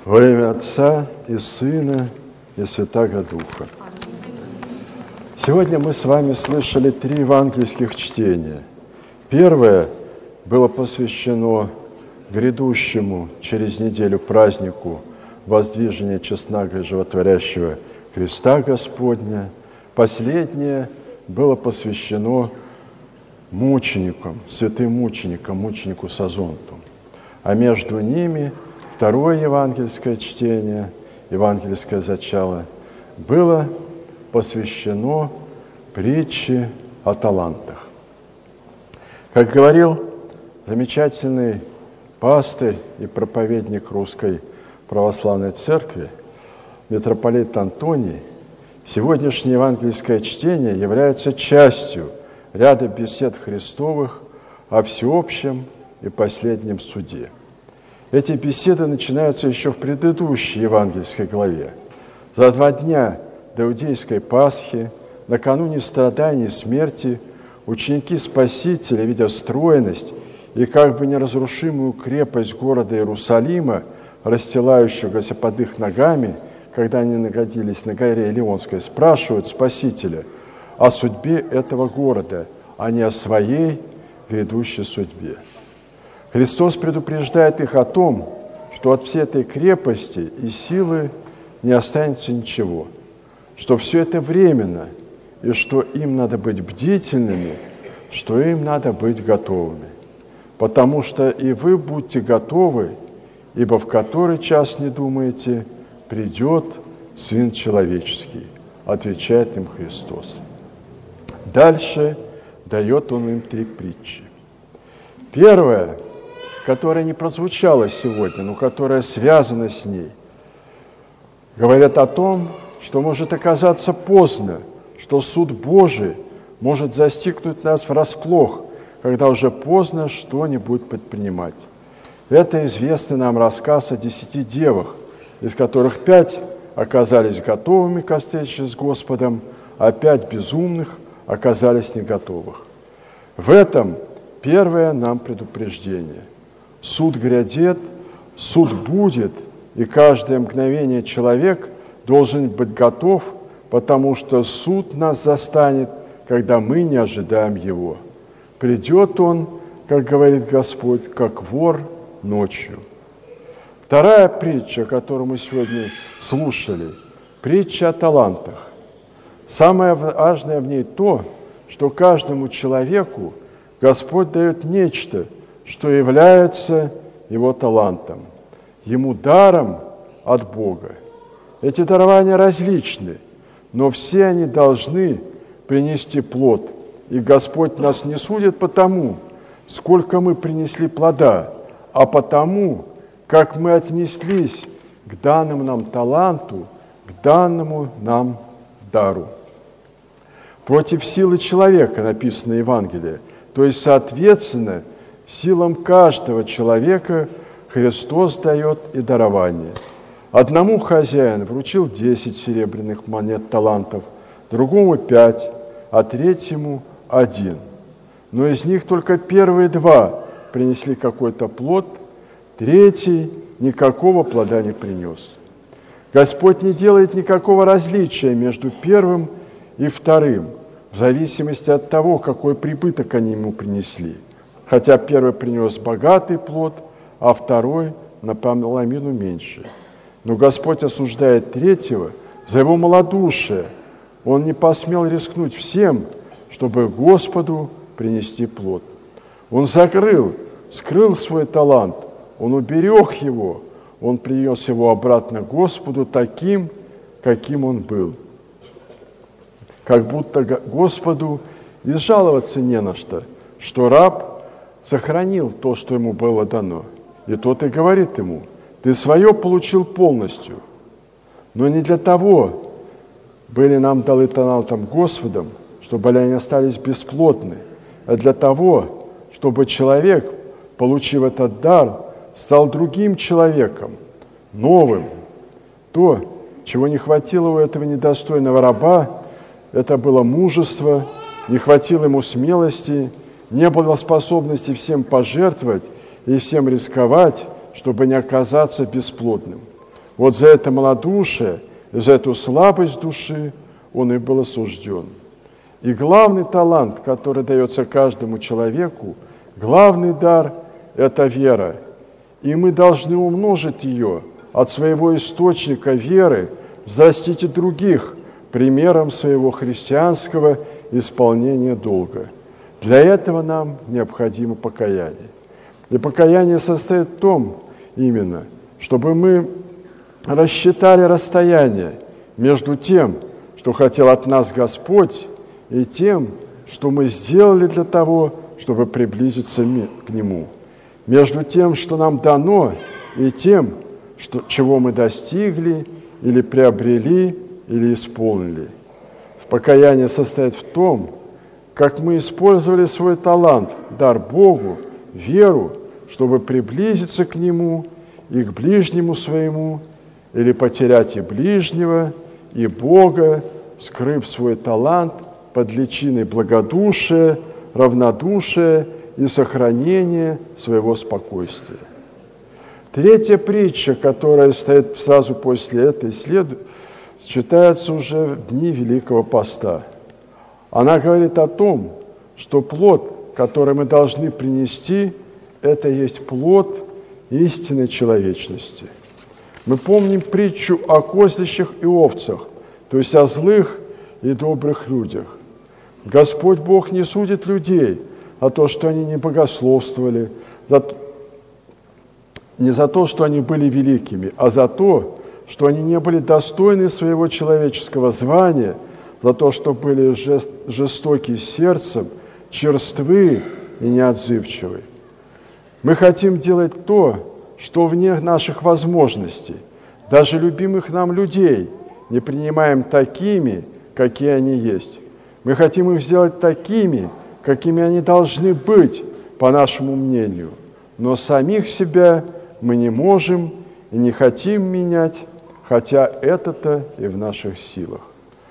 Во имя Отца и Сына и Святаго Духа. Сегодня мы с вами слышали 3 евангельских чтения. Первое было посвящено грядущему через неделю празднику воздвижения честного и животворящего креста Господня. Последнее было посвящено мученикам, святым мученикам, мученику Созонту. А между ними второе евангельское чтение, евангельское зачало, было посвящено притче о талантах. Как говорил замечательный пастырь и проповедник Русской Православной Церкви, митрополит Антоний, сегодняшнее евангельское чтение является частью ряда бесед Христовых о всеобщем и последнем суде. Эти беседы начинаются еще в предыдущей евангельской главе. За 2 дня до Иудейской Пасхи, накануне страданий и смерти, ученики Спасителя, видя стройность и как бы неразрушимую крепость города Иерусалима, расстилающегося под их ногами, когда они находились на горе Илионской, спрашивают Спасителя о судьбе этого города, а не о своей грядущей судьбе. Христос предупреждает их о том, что от всей этой крепости и силы не останется ничего, что все это временно, и что им надо быть бдительными, что им надо быть готовыми. Потому что и вы будьте готовы, ибо в который час не думаете, придет Сын Человеческий, отвечает им Христос. Дальше дает Он им 3 притчи. Первая, которая не прозвучала сегодня, но которая связана с ней, говорят о том, что может оказаться поздно, что суд Божий может застигнуть нас врасплох, когда уже поздно что-нибудь предпринимать. Это известный нам рассказ о 10 девах, из которых 5 оказались готовыми ко встрече с Господом, а 5 безумных оказались не готовых. В этом первое нам предупреждение. Суд грядет, суд будет, и каждое мгновение человек должен быть готов, потому что суд нас застанет, когда мы не ожидаем его. Придет он, как говорит Господь, как вор ночью. Вторая притча, которую мы сегодня слушали, притча о талантах. Самое важное в ней то, что каждому человеку Господь дает нечто, что является его талантом, ему даром от Бога. Эти дарования различны, но все они должны принести плод. И Господь нас не судит по тому, сколько мы принесли плода, а по тому, как мы отнеслись к данному нам таланту, к данному нам дару. Против силы человека написано Евангелие, то есть, соответственно, силам каждого человека Христос дает и дарование. Одному хозяин вручил 10 серебряных монет талантов, другому 5, а третьему 1. Но из них только первые 2 принесли какой-то плод, третий никакого плода не принес. Господь не делает никакого различия между первым и вторым, в зависимости от того, какой прибыток они ему принесли. Хотя первый принес богатый плод, а второй наполовину меньше. Но Господь осуждает третьего за его малодушие. Он не посмел рискнуть всем, чтобы Господу принести плод. Он скрыл свой талант, он уберег его, он принес его обратно Господу таким, каким он был. Как будто Господу и жаловаться не на что раб сохранил то, что ему было дано. И тот и говорит ему: ты свое получил полностью, но не для того были нам даны талантом Господом, чтобы они остались бесплодны, а для того, чтобы человек, получив этот дар, стал другим человеком, новым. То, чего не хватило у этого недостойного раба, это было мужество, не хватило ему смелости, не было способности всем пожертвовать и всем рисковать, чтобы не оказаться бесплодным. Вот за это малодушие и за эту слабость души он и был осужден. И главный талант, который дается каждому человеку, главный дар – это вера. И мы должны умножить ее от своего источника веры, взрастите других примером своего христианского исполнения долга. Для этого нам необходимо покаяние. И покаяние состоит в том именно, чтобы мы рассчитали расстояние между тем, что хотел от нас Господь, и тем, что мы сделали для того, чтобы приблизиться к Нему. Между тем, что нам дано, и тем, чего мы достигли, или приобрели, или исполнили. Покаяние состоит в том, как мы использовали свой талант, дар Богу, веру, чтобы приблизиться к Нему и к ближнему своему, или потерять и ближнего, и Бога, скрыв свой талант под личиной благодушия, равнодушия и сохранения своего спокойствия. Третья притча, которая стоит сразу после этой, читается уже в дни Великого Поста. Она говорит о том, что плод, который мы должны принести, это есть плод истинной человечности. Мы помним притчу о козлищах и овцах, то есть о злых и добрых людях. Господь Бог не судит людей за то, что они не богословствовали, не за то, что они были великими, а за то, что они не были достойны своего человеческого звания, за то, что были жестоки сердцем, черствы и неотзывчивы. Мы хотим делать то, что вне наших возможностей. Даже любимых нам людей не принимаем такими, какие они есть. Мы хотим их сделать такими, какими они должны быть, по нашему мнению. Но самих себя мы не можем и не хотим менять, хотя это-то и в наших силах.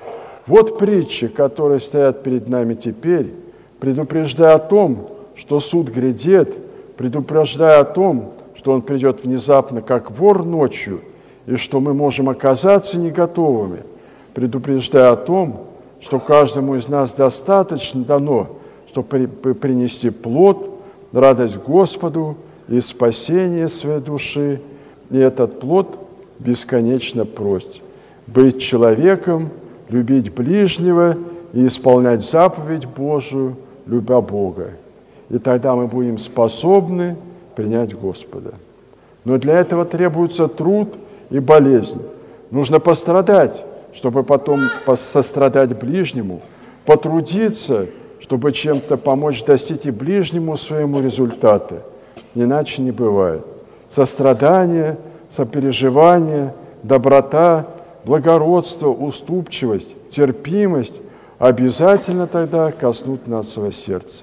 Вот притчи, которые стоят перед нами теперь, предупреждая о том, что суд грядет, предупреждая о том, что он придет внезапно, как вор ночью, и что мы можем оказаться не готовыми, предупреждая о том, что каждому из нас достаточно дано, чтобы принести плод, радость Господу и спасение своей души, и этот плод бесконечно прост. Быть человеком, любить ближнего и исполнять заповедь Божию, любя Бога. И тогда мы будем способны принять Господа. Но для этого требуется труд и болезнь. Нужно пострадать, чтобы потом сострадать ближнему, потрудиться, чтобы чем-то помочь достичь и ближнему своему результата. Иначе не бывает. Сострадание, сопереживание, доброта, благородство, уступчивость, терпимость обязательно тогда коснут нашего сердца.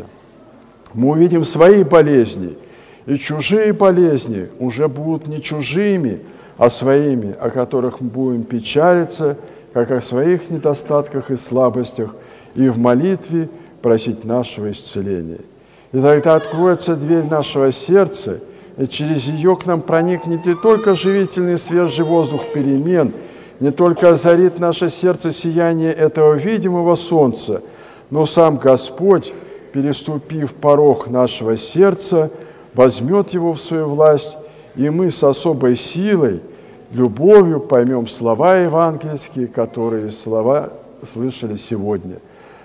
Мы увидим свои болезни, и чужие болезни уже будут не чужими, а своими, о которых мы будем печалиться, как о своих недостатках и слабостях, и в молитве просить нашего исцеления. И тогда откроется дверь нашего сердца, и через ее к нам проникнет не только живительный свежий воздух перемен, не только озарит наше сердце сияние этого видимого солнца, но сам Господь, переступив порог нашего сердца, возьмет его в свою власть, и мы с особой силой, любовью поймем слова евангельские, которые слова слышали сегодня.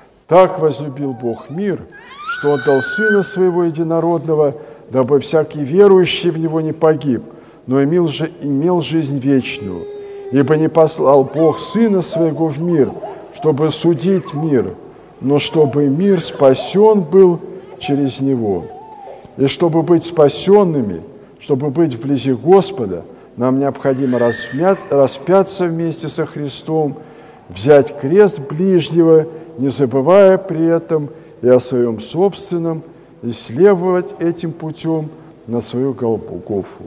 Так возлюбил Бог мир, что отдал Сына Своего Единородного, дабы всякий верующий в Него не погиб, но имел жизнь вечную. Ибо не послал Бог Сына Своего в мир, чтобы судить мир, но чтобы мир спасен был через Него. И чтобы быть спасенными, чтобы быть вблизи Господа, нам необходимо распяться вместе со Христом, взять крест ближнего, не забывая при этом и о своем собственном, и следовать этим путем на свою Голгофу.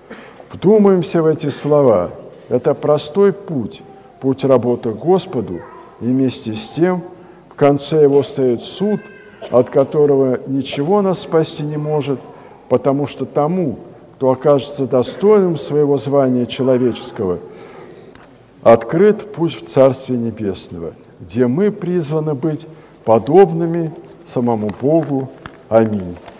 Вдумаемся в эти слова. Это простой путь, путь работы Господу, и вместе с тем в конце его стоит суд, от которого ничего нас спасти не может, потому что тому, кто окажется достойным своего звания человеческого, открыт путь в Царствие Небесного, где мы призваны быть подобными самому Богу. Аминь.